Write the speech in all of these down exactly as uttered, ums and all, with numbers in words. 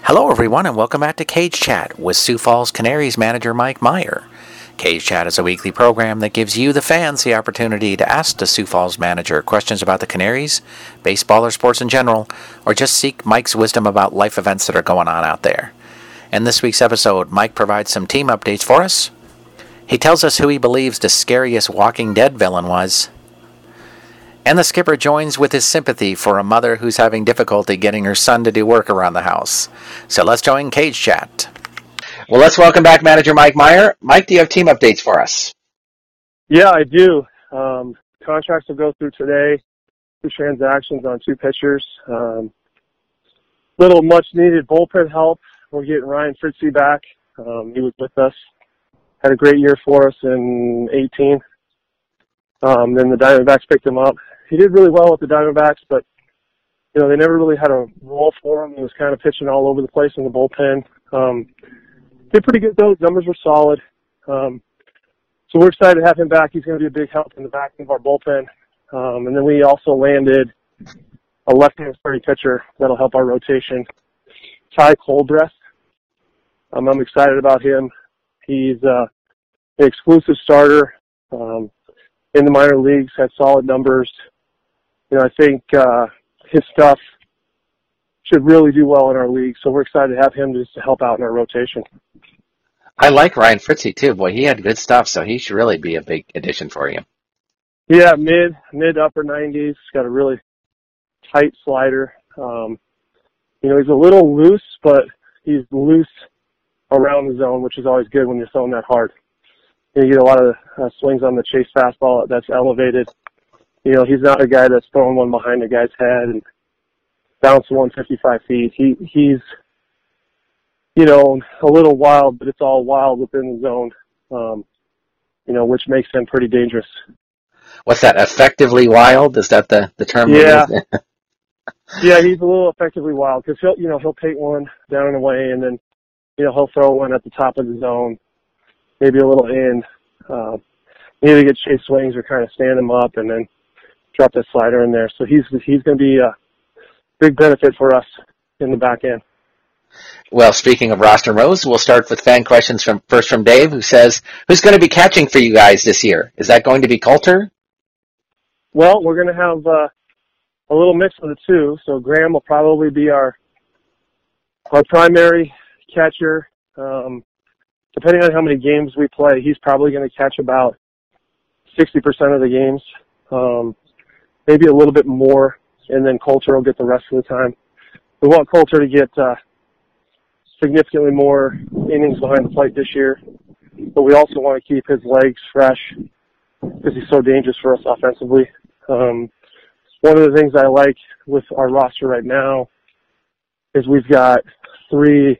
Hello, everyone, and welcome back to Cage Chat with Sioux Falls Canaries manager Mike Meyer. Cage Chat is a weekly program that gives you, the fans, the opportunity to ask the Sioux Falls manager questions about the Canaries, baseball or sports in general, or just seek Mike's wisdom about life events that are going on out there. In this week's episode, Mike provides some team updates for us. He tells us who he believes the scariest Walking Dead villain was. And the skipper joins with his sympathy for a mother who's having difficulty getting her son to do work around the house. So let's join Cage Chat. Well, let's welcome back manager Mike Meyer. Mike, do you have team updates for us? Yeah, I do. Um, contracts will go through today. Two transactions on two pitchers. Um, little much-needed bullpen help. We're getting Ryan Fritzy back. Um, he was with us. Had a great year for us in eighteen. Um, then the Diamondbacks picked him up. He did really well with the Diamondbacks, but, you know, they never really had a role for him. He was kind of pitching all over the place in the bullpen. Um, did pretty good, though. His numbers were solid. Um, so we're excited to have him back. He's going to be a big help in the back end of our bullpen. Um, and then we also landed a left-hand starting pitcher that'll help our rotation, Ty Coldbreath. Um, I'm excited about him. He's uh, an exclusive starter um, in the minor leagues, had solid numbers. You know, I think uh, his stuff should really do well in our league, so we're excited to have him just to help out in our rotation. I like Ryan Fritzy, too. Boy, he had good stuff, so he should really be a big addition for you. Yeah, mid, mid upper nineties. He's got a really tight slider. Um, you know, he's a little loose, but he's loose around the zone, which is always good when you're throwing that hard. You get a lot of uh, swings on the chase fastball that's elevated. You know, he's not a guy that's throwing one behind a guy's head and bouncing one fifty-five feet. He he's, you know, a little wild, but it's all wild within the zone, um, you know, which makes him pretty dangerous. What's that, effectively wild? Is that the, the term? Yeah. Yeah, he's a little effectively wild because he'll, you know, he'll take one down and away, and then, you know, he'll throw one at the top of the zone, maybe a little in. Uh, either get chase swings or kind of stand him up and then drop that slider in there. So he's he's going to be a big benefit for us in the back end. Well, speaking of roster moves, we'll start with fan questions from first from Dave, who says, who's going to be catching for you guys this year? Is that going to be Coulter? Well, we're going to have uh, a little mix of the two. So Graham will probably be our our primary catcher. Um, depending on how many games we play, he's probably going to catch about sixty percent of the games, um, maybe a little bit more, and then Coulter will get the rest of the time. We want Coulter to get uh, significantly more innings behind the plate this year, but we also want to keep his legs fresh because he's so dangerous for us offensively. Um, one of the things I like with our roster right now is we've got three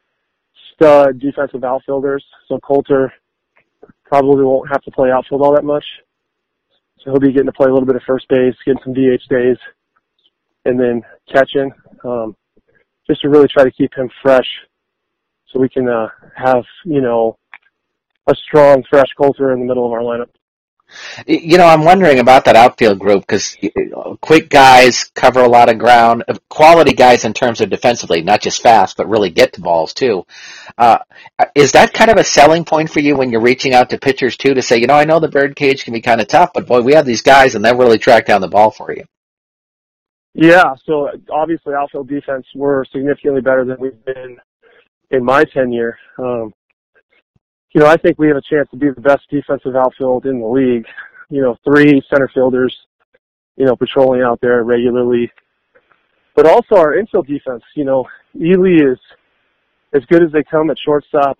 stud defensive outfielders, so Coulter probably won't have to play outfield all that much. So he'll be getting to play a little bit of first base, getting some D H days, and then catching, um, just to really try to keep him fresh so we can uh, have, you know, a strong, fresh Coulter in the middle of our lineup. You know, I'm wondering about that outfield group because quick guys cover a lot of ground, quality guys in terms of defensively, not just fast, but really get to balls too. Uh, is that kind of a selling point for you when you're reaching out to pitchers too to say, you know, I know the birdcage can be kind of tough, but boy, we have these guys and they'll really track down the ball for you. Yeah, so obviously outfield defense, we're significantly better than we've been in my tenure. Um, You know, I think we have a chance to be the best defensive outfield in the league. You know, three center fielders, you know, patrolling out there regularly. But also our infield defense, you know, Ely is as good as they come at shortstop.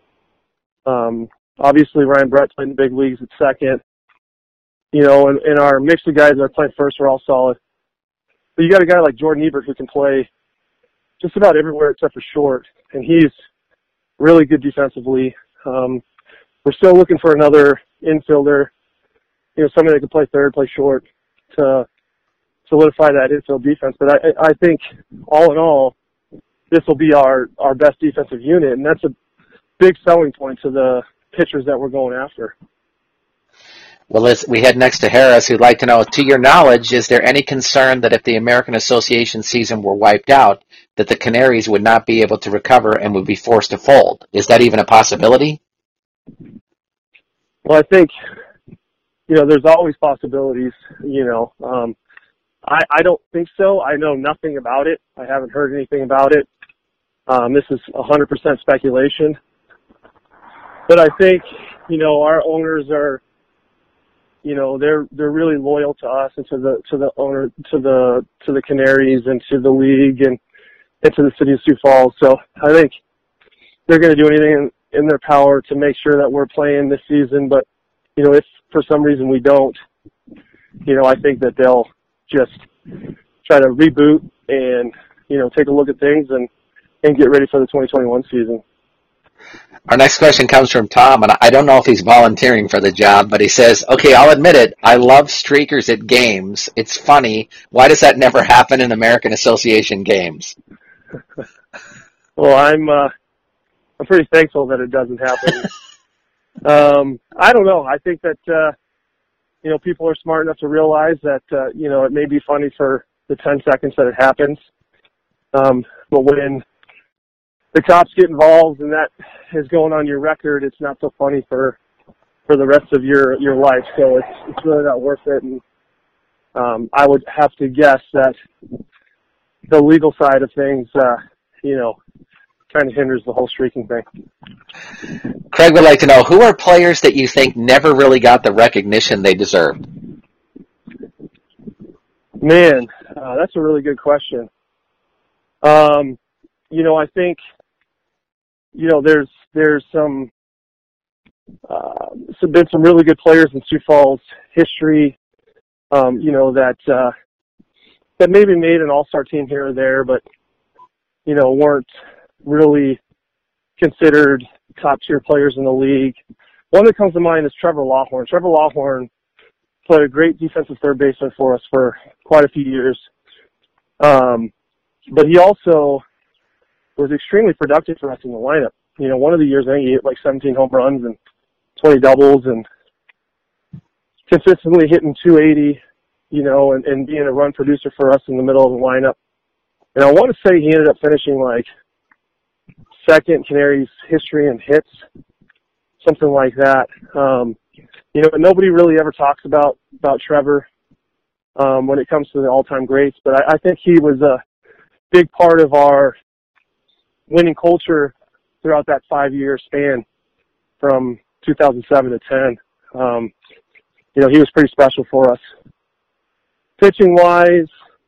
Um, obviously, Ryan Brett playing the big leagues at second. You know, and, and our mix of guys that are playing first are all solid. But you got a guy like Jordan Ebert who can play just about everywhere except for short. And he's really good defensively. Um, we're still looking for another infielder, you know, somebody that can play third, play short to solidify that infield defense. But I, I think all in all, this will be our, our best defensive unit, and that's a big selling point to the pitchers that we're going after. Well, let's, we head next to Harris, who'd like to know, to your knowledge, is there any concern that if the American Association season were wiped out, that the Canaries would not be able to recover and would be forced to fold. Is that even a possibility? Well, I think, you know, there's always possibilities, you know. Um, I, I don't think so. I know nothing about it. I haven't heard anything about it. Um, this is one hundred percent speculation. But I think, you know, our owners are, you know, they're they're really loyal to us and to the to the owner to the to the Canaries and to the league and, and to the city of Sioux Falls. So I think they're going to do anything in, in their power to make sure that we're playing this season. But, you know, if for some reason we don't, you know, I think that they'll just try to reboot and, you know, take a look at things and, and get ready for the twenty twenty-one season. Our next question comes from Tom, and I don't know if he's volunteering for the job, but he says, okay, I'll admit it. I love streakers at games. It's funny. Why does that never happen in American Association games? Well, I'm uh, I'm pretty thankful that it doesn't happen. um, I don't know. I think that, uh, you know, people are smart enough to realize that, uh, you know, it may be funny for the ten seconds that it happens. Um, but when the cops get involved and that is going on your record, it's not so funny for for the rest of your your life. So it's it's really not worth it. And um, I would have to guess that the legal side of things, uh, you know, kind of hinders the whole streaking thing. Craig would like to know, who are players that you think never really got the recognition they deserved? Man, uh, that's a really good question. Um, you know, I think. You know, there's there's some uh, some been some really good players in Sioux Falls history. Um, you know that uh, that maybe made an all-star team here or there, but you know weren't really considered top-tier players in the league. One that comes to mind is Trevor Lawhorn. Trevor Lawhorn played a great defensive third baseman for us for quite a few years, um, but he also was extremely productive for us in the lineup. You know, one of the years I think he hit like seventeen home runs and twenty doubles and consistently hitting two eighty, you know, and, and being a run producer for us in the middle of the lineup. And I want to say he ended up finishing like second Canaries history in hits, something like that. Um, you know, nobody really ever talks about, about Trevor um, when it comes to the all-time greats, but I, I think he was a big part of our winning culture throughout that five-year span from two thousand seven to ten. Um, you know, he was pretty special for us. Pitching-wise,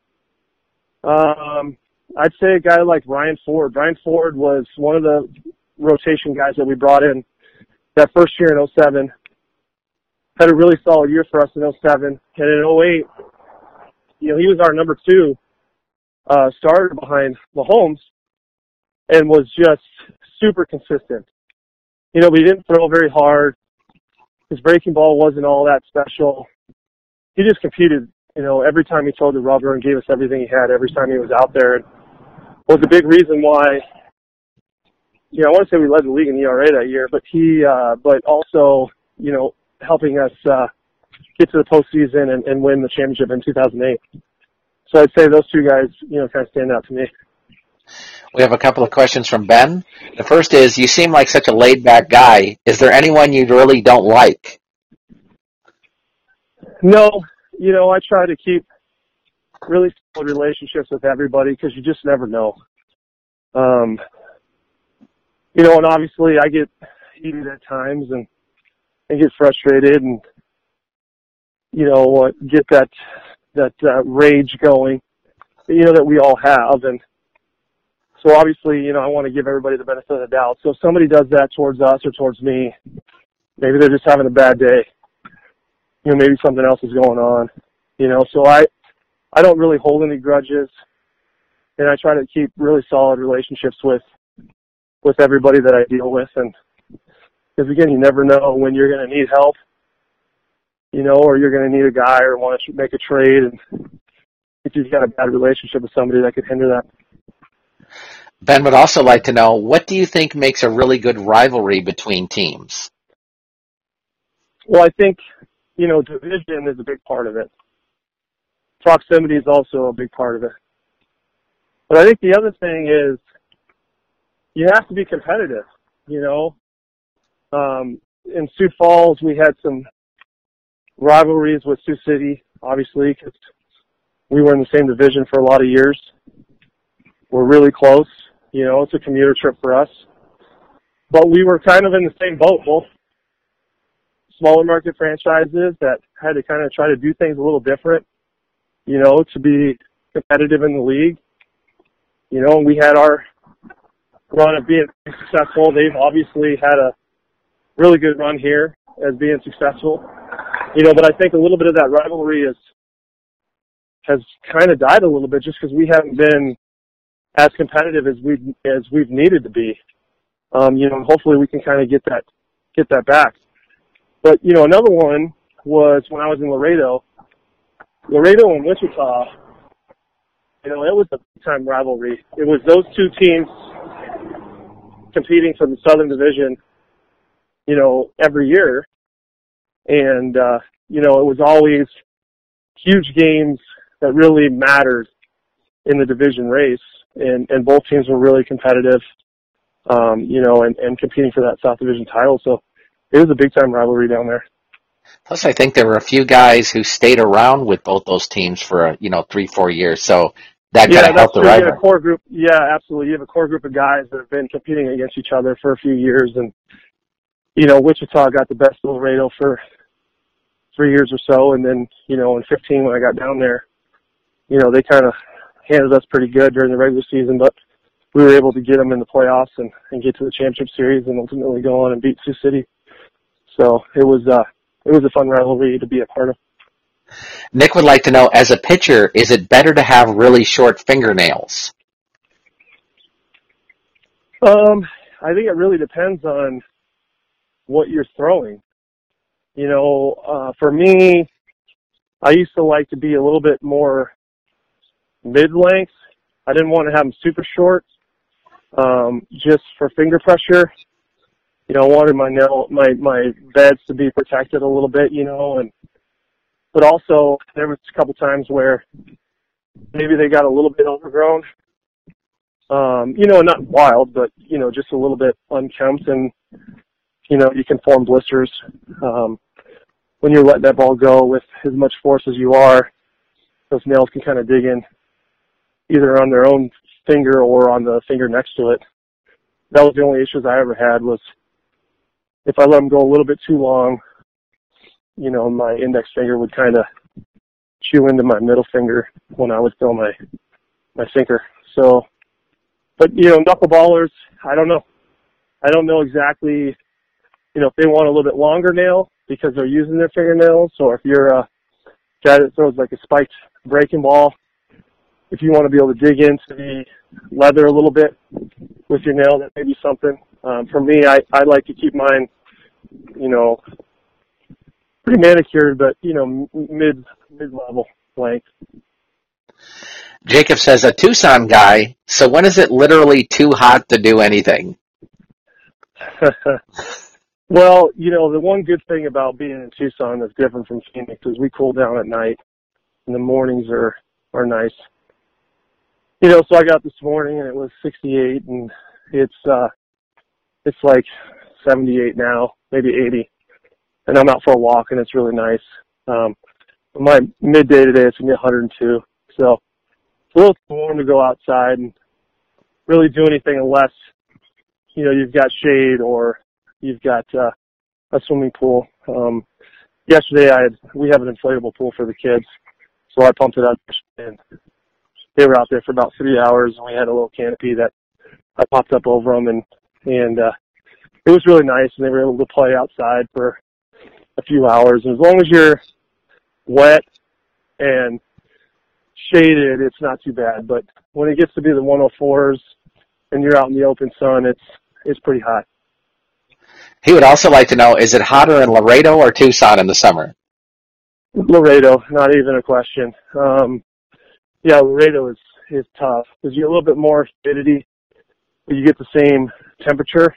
um, I'd say a guy like Ryan Ford. Ryan Ford was one of the rotation guys that we brought in that first year in oh seven. Had a really solid year for us in oh seven. And in oh eight, you know, he was our number two uh, starter behind Mahomes, and was just super consistent. You know, but he didn't throw very hard. His breaking ball wasn't all that special. He just competed, you know, every time he told the rubber and gave us everything he had every time he was out there. And was a big reason why, you know, I want to say we led the league in E R A that year, but he, uh, but also, you know, helping us uh, get to the postseason and, and win the championship in two thousand eight. So I'd say those two guys, you know, kind of stand out to me. We have a couple of questions from Ben. The first is, you seem like such a laid-back guy. Is there anyone you really don't like? No. You know, I try to keep really solid relationships with everybody because you just never know. Um, you know, and obviously I get heated at times and, and get frustrated and, you know, get that, that uh, rage going, you know, that we all have. And so obviously, you know, I want to give everybody the benefit of the doubt. So if somebody does that towards us or towards me, maybe they're just having a bad day. You know, maybe something else is going on. You know, so I, I don't really hold any grudges, and I try to keep really solid relationships with, with everybody that I deal with. And because again, you never know when you're going to need help, you know, or you're going to need a guy or want to make a trade, and if you've got a bad relationship with somebody, that could hinder that. Ben would also like to know, what do you think makes a really good rivalry between teams? Well, I think, you know, division is a big part of it. Proximity is also a big part of it. But I think the other thing is you have to be competitive, you know. Um, in Sioux Falls, we had some rivalries with Sioux City, obviously, because we were in the same division for a lot of years. We're really close. You know, it's a commuter trip for us. But we were kind of in the same boat, both smaller market franchises that had to kind of try to do things a little different, you know, to be competitive in the league. You know, and we had our run of being successful. They've obviously had a really good run here as being successful. You know, but I think a little bit of that rivalry is, has kind of died a little bit just because we haven't been as competitive as we as we've needed to be. Um, you know, and hopefully we can kind of get that get that back. But you know, another one was when I was in Laredo. Laredo and Wichita. You know, it was a big time rivalry. It was those two teams competing for the Southern Division. You know, every year, and uh, you know, it was always huge games that really mattered in the division race, and, and both teams were really competitive, um, you know, and, and competing for that South Division title. So it was a big-time rivalry down there. Plus, I think there were a few guys who stayed around with both those teams for, you know, three, four years. So that yeah, kind of helped the rivalry. You have a core group. Yeah, absolutely. You have a core group of guys that have been competing against each other for a few years. And, you know, Wichita got the best of Laredo for three years or so. And then, you know, in fifteen when I got down there, you know, they kind of handled us pretty good during the regular season, but we were able to get them in the playoffs and, and get to the championship series and ultimately go on and beat Sioux City. So it was, uh, it was a fun rivalry to be a part of. Nick would like to know, as a pitcher, is it better to have really short fingernails? Um, I think it really depends on what you're throwing. You know, uh, for me, I used to like to be a little bit more mid-length. I didn't want to have them super short, um, just for finger pressure. You know, I wanted my nail, my, my beds to be protected a little bit, you know, and, but also there was a couple times where maybe they got a little bit overgrown. Um, you know, not wild, but, you know, just a little bit unkempt, and, you know, you can form blisters. Um, when you're letting that ball go with as much force as you are, those nails can kind of dig in either on their own finger or on the finger next to it. That was the only issues I ever had, was if I let them go a little bit too long, you know, my index finger would kind of chew into my middle finger when I would throw my, my sinker. So, but, you know, knuckleballers, I don't know. I don't know exactly, you know, if they want a little bit longer nail because they're using their fingernails, or if you're a guy that throws like a spiked breaking ball, if you want to be able to dig into the leather a little bit with your nail, that may be something. Um, for me, I, I like to keep mine, you know, pretty manicured, but, you know, mid, mid-level length. Jacob says, a Tucson guy, so when is it literally too hot to do anything? Well, you know, the one good thing about being in Tucson that's different from Phoenix is we cool down at night, and the mornings are, are nice. You know, so I got this morning and it was sixty-eight, and it's, uh, it's like seventy-eight now, maybe eighty. And I'm out for a walk and it's really nice. Um, my midday today, it's going to be one hundred two. So it's a little too warm to go outside and really do anything unless, you know, you've got shade or you've got, uh, a swimming pool. Um, yesterday I had, we have an inflatable pool for the kids. So I pumped it up and they were out there for about three hours, and we had a little canopy that I popped up over them, and, and, uh, it was really nice, and they were able to play outside for a few hours. And as long as you're wet and shaded, it's not too bad. But when it gets to be the one oh fours and you're out in the open sun, it's, it's pretty hot. He would also like to know, is it hotter in Laredo or Tucson in the summer? Laredo, not even a question. Um, yeah, Laredo is, is tough because you get a little bit more humidity, but you get the same temperature.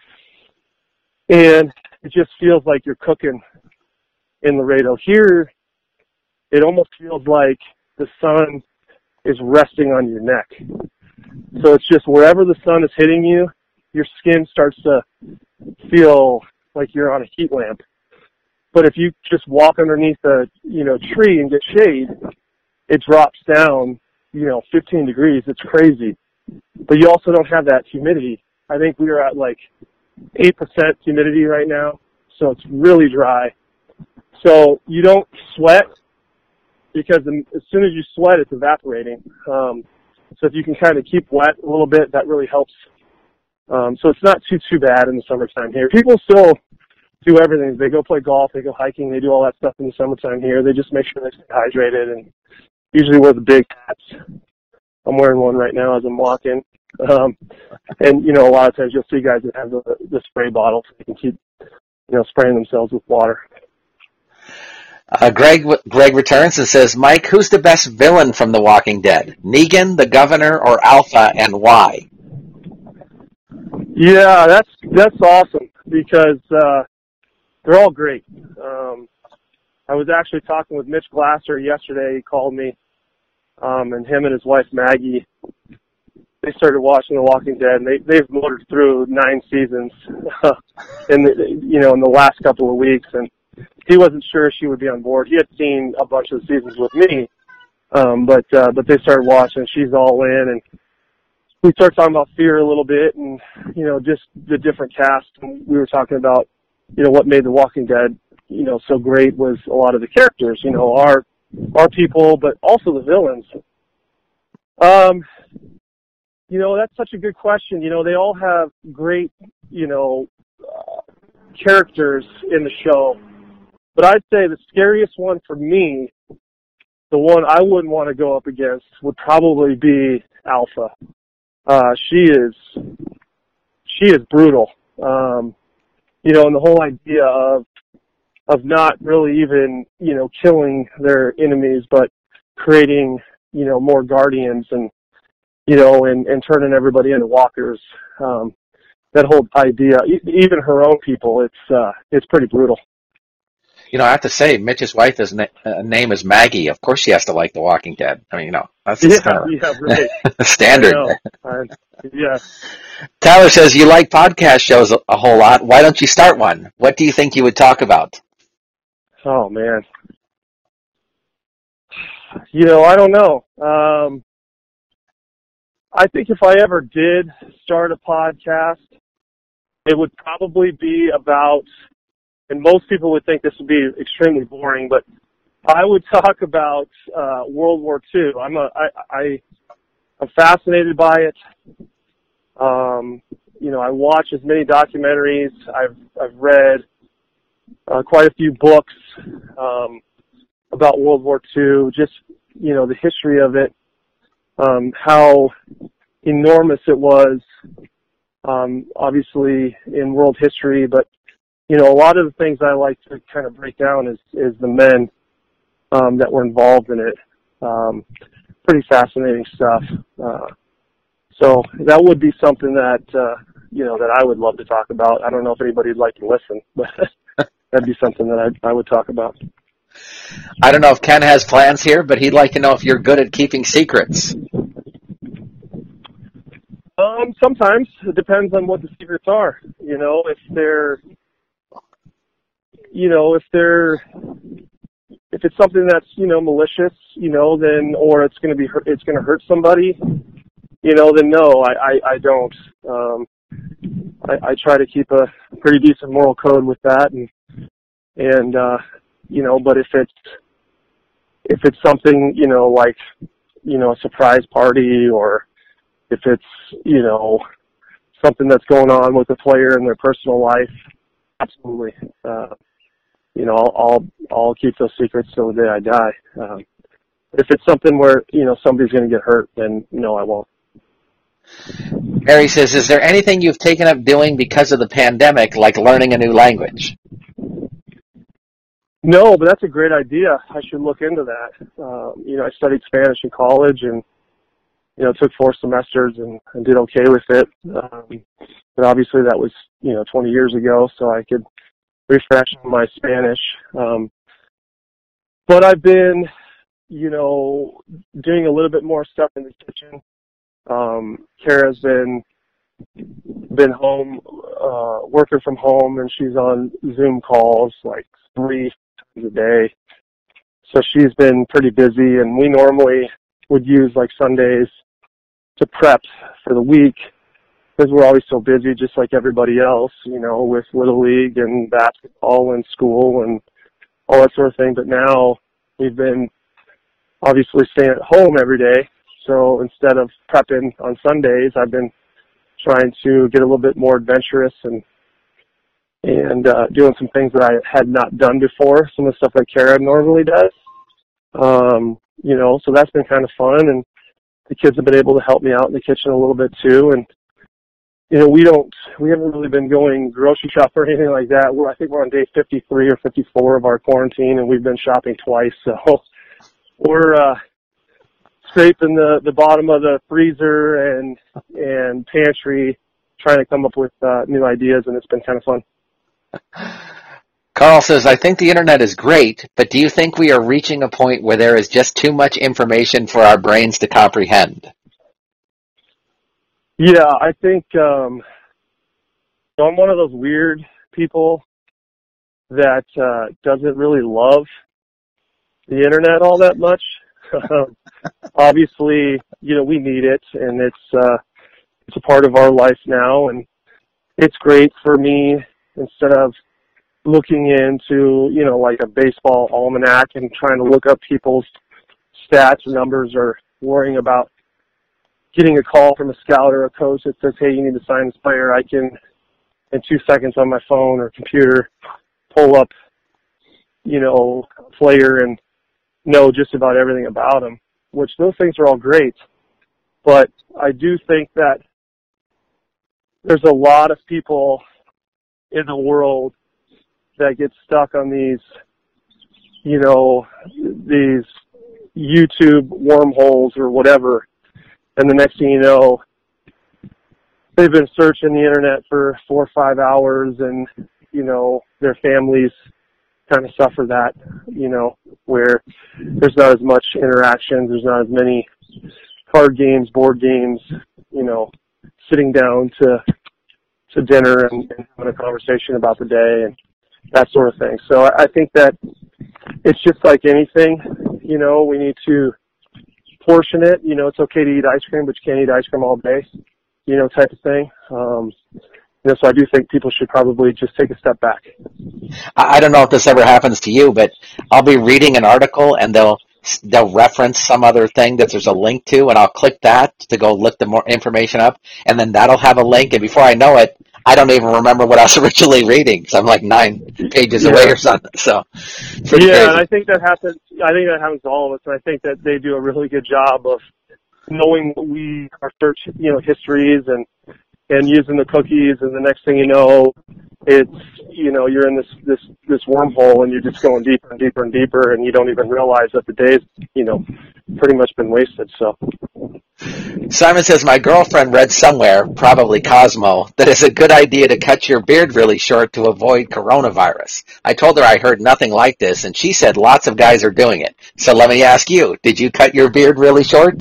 And it just feels like you're cooking in Laredo. Here, it almost feels like the sun is resting on your neck. So it's just wherever the sun is hitting you, your skin starts to feel like you're on a heat lamp. But if you just walk underneath a, you know, tree and get shade, it drops down, you know, fifteen degrees. It's crazy. But you also don't have that humidity. I think we are at like eight percent humidity right now, so it's really dry. So you don't sweat because as soon as you sweat, it's evaporating. Um, so if you can kind of keep wet a little bit, that really helps. Um, so it's not too, too bad in the summertime here. People still do everything. They go play golf, they go hiking, they do all that stuff in the summertime here. They just make sure they stay hydrated and usually wear the big hats. I'm wearing one right now as I'm walking. Um, and, you know, a lot of times you'll see guys that have the, the spray bottle so they can keep, you know, spraying themselves with water. Uh, Greg Greg returns and says, Mike, who's the best villain from The Walking Dead? Negan, the Governor, or Alpha, and why? Yeah, that's that's awesome because uh, they're all great. Um, I was actually talking with Mitch Glasser yesterday. He called me, um, and him and his wife Maggie, they started watching The Walking Dead, and they they've motored through nine seasons in the you know in the last couple of weeks, and he wasn't sure she would be on board. He had seen a bunch of the seasons with me, um, but uh, but they started watching. She's all in, and we started talking about fear a little bit, and you know just the different cast. And we were talking about you know what made The Walking Dead you know so great was a lot of the characters, you know our our people, but also the villains. Um, you know that's such a good question. You know they all have great you know uh, characters in the show. But I'd say the scariest one for me, the one I wouldn't want to go up against, would probably be Alpha. Uh, she is, she is brutal. Um, you know, and the whole idea of, of not really even, you know, killing their enemies, but creating, you know, more guardians and, you know, and, and turning everybody into walkers. Um, that whole idea, e- even her own people, it's, uh, it's pretty brutal. You know, I have to say, Mitch's wife is na- uh, name is Maggie. Of course, she has to like The Walking Dead. I mean, you know, that's just Yeah, kind of yeah, right. standard. I know. I, yeah. Tyler says you like podcast shows a, a whole lot. Why don't you start one? What do you think you would talk about? Oh man. You know, I don't know. Um, I think if I ever did start a podcast, it would probably be about. And most people would think this would be extremely boring, but I would talk about uh, World War Two. I'm a, I, I, I'm fascinated by it. Um, you know, I watch as many documentaries. I've I've read uh, quite a few books um, about World War Two. Just you know, the history of it, um, how enormous it was. Um, obviously in world history, but you know, a lot of the things I like to kind of break down is, is the men um, that were involved in it. Um, pretty fascinating stuff. Uh, so that would be something that, uh, you know, that I would love to talk about. I don't know if anybody would like to listen, but that'd be something that I, I would talk about. I don't know if Ken has plans here, but he'd like to know if you're good at keeping secrets. Um, sometimes. It depends on what the secrets are. You know, if they're... You know, if they're, if it's something that's, you know, malicious, you know, then, or it's going to be, it's going to hurt somebody, you know, then no, I, I, I don't. Um, I, I try to keep a pretty decent moral code with that. And, and, uh, you know, but if it's, if it's something, you know, like, you know, a surprise party, or if it's, you know, something that's going on with a player in their personal life, absolutely. Uh, You know, I'll, I'll I'll keep those secrets till the day I die. Um, if it's something where you know somebody's going to get hurt, then no, I won't. Mary says, "Is there anything you've taken up doing because of the pandemic, like learning a new language?" No, but that's a great idea. I should look into that. Um, you know, I studied Spanish in college, and you know, took four semesters and, and did okay with it. Um, but obviously, that was you know twenty years ago, so I could refresh my Spanish. Um, but I've been, you know, doing a little bit more stuff in the kitchen. Um, Kara's been been home, uh, working from home, and she's on Zoom calls like three times a day. So she's been pretty busy, and we normally would use like Sundays to prep for the week because we're always so busy, just like everybody else, you know, with Little League and basketball and school and all that sort of thing. But now we've been obviously staying at home every day. So instead of prepping on Sundays, I've been trying to get a little bit more adventurous and and uh, doing some things that I had not done before, some of the stuff that Kara normally does. Um, you know, so that's been kind of fun, and the kids have been able to help me out in the kitchen a little bit too. And you know, we don't, we haven't really been going grocery shop or anything like that. We're, I think we're on day fifty-three or fifty-four of our quarantine, and we've been shopping twice. So we're uh, scraping the the bottom of the freezer and and pantry, trying to come up with uh, new ideas, and it's been kind of fun. Carl says, I think the internet is great, but do you think we are reaching a point where there is just too much information for our brains to comprehend? Yeah, I think um, so I'm one of those weird people that uh, doesn't really love the internet all that much. Obviously, you know, we need it, and it's uh, it's a part of our life now, and it's great for me instead of looking into, you know, like a baseball almanac and trying to look up people's stats and numbers or worrying about getting a call from a scout or a coach that says, hey, you need to sign this player. I can, in two seconds on my phone or computer, pull up, you know, a player and know just about everything about him, which those things are all great. But I do think that there's a lot of people in the world that get stuck on these, you know, these YouTube wormholes or whatever. And the next thing you know, they've been searching the internet for four or five hours and, you know, their families kind of suffer that, you know, where there's not as much interaction, there's not as many card games, board games, you know, sitting down to to dinner and, and having a conversation about the day and that sort of thing. So I, I think that it's just like anything, you know, we need to portion it. You know, it's okay to eat ice cream, but you can't eat ice cream all day, you know, type of thing. Um, you know, so I do think people should probably just take a step back. I don't know if this ever happens to you, but I'll be reading an article and they'll they'll reference some other thing that there's a link to, and I'll click that to go look the more information up, and then that'll have a link, and before I know it, I don't even remember what I was originally reading, because I'm like nine pages yeah. away or something. So, yeah, crazy. And I think that happens. I think that happens to all of us, and I think that they do a really good job of knowing what we our search, you know, histories and and using the cookies, and the next thing you know, it's, you know, you're in this this this wormhole, and you're just going deeper and deeper and deeper, and you don't even realize that the day's, you know, pretty much been wasted. So. Simon says, my girlfriend read somewhere, probably Cosmo, that it's a good idea to cut your beard really short to avoid coronavirus. I told her I heard nothing like this, and she said lots of guys are doing it. So let me ask you, did you cut your beard really short?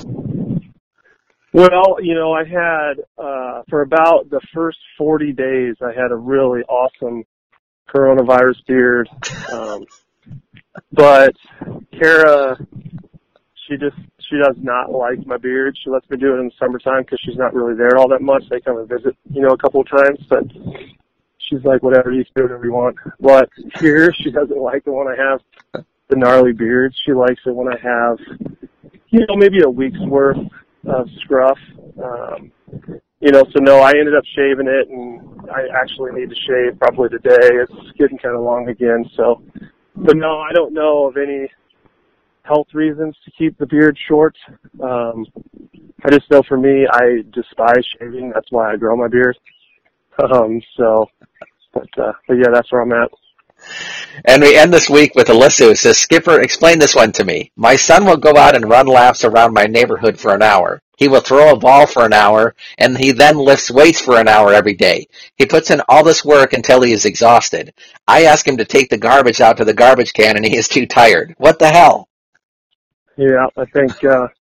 Well, you know, I had, uh, for about the first forty days, I had a really awesome coronavirus beard. Um, but Kara, she just, she does not like my beard. She lets me do it in the summertime because she's not really there all that much. They come and visit, you know, a couple of times, but she's like, whatever, you can do whatever you want. But here, she doesn't like it when I have the gnarly beard. She likes it when I have, you know, maybe a week's worth of scruff. Um, you know, so no, I ended up shaving it, and I actually need to shave probably today. It's getting kind of long again, so. But no, I don't know of any health reasons to keep the beard short. Um, I just know for me, I despise shaving. That's why I grow my beard. Um, so, but, uh, but yeah, that's where I'm at. And we end this week with Alyssa, who says, Skipper, explain this one to me. My son will go out and run laps around my neighborhood for an hour. He will throw a ball for an hour, and he then lifts weights for an hour every day. He puts in all this work until he is exhausted. I ask him to take the garbage out to the garbage can, and he is too tired. What the hell? Yeah, I think, uh,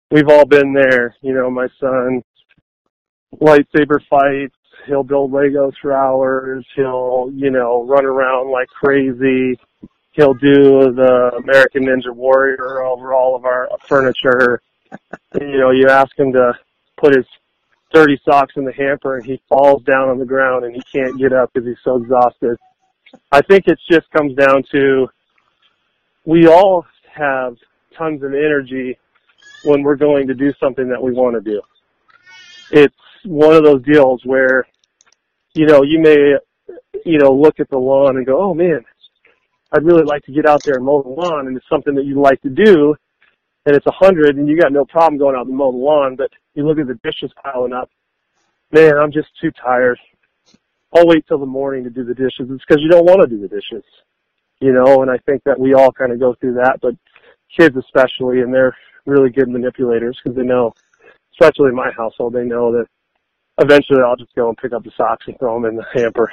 we've all been there. You know, my son, lightsaber fights, he'll build Legos for hours, he'll, you know, run around like crazy, he'll do the American Ninja Warrior over all of our furniture. You know, you ask him to put his dirty socks in the hamper and he falls down on the ground and he can't get up because he's so exhausted. I think it just comes down to we all have tons of energy when we're going to do something that we want to do. It's one of those deals where, you know, you may, you know, look at the lawn and go, oh man, I'd really like to get out there and mow the lawn, and it's something that you like to do, and it's a hundred and you got no problem going out and mow the lawn, but you look at the dishes piling up, man, I'm just too tired. I'll wait till the morning to do the dishes. It's because you don't want to do the dishes, you know, and I think that we all kind of go through that, but kids especially, and they're really good manipulators because they know, especially in my household, they know that eventually I'll just go and pick up the socks and throw them in the hamper.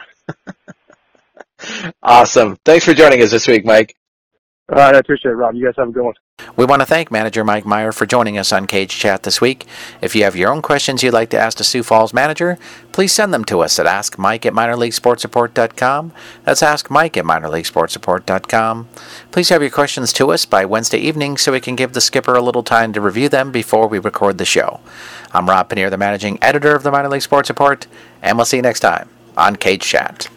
Awesome. Thanks for joining us this week, Mike. All right, I appreciate it, Rob. You guys have a good one. We want to thank Manager Mike Meyer for joining us on Cage Chat this week. If you have your own questions you'd like to ask the Sioux Falls manager, please send them to us at ask mike at minor league sports report dot com. That's ask mike at minor league sports report dot com. Please have your questions to us by Wednesday evening so we can give the skipper a little time to review them before we record the show. I'm Rob Paneer, the managing editor of the Minor League Sports Report, and we'll see you next time on Cage Chat.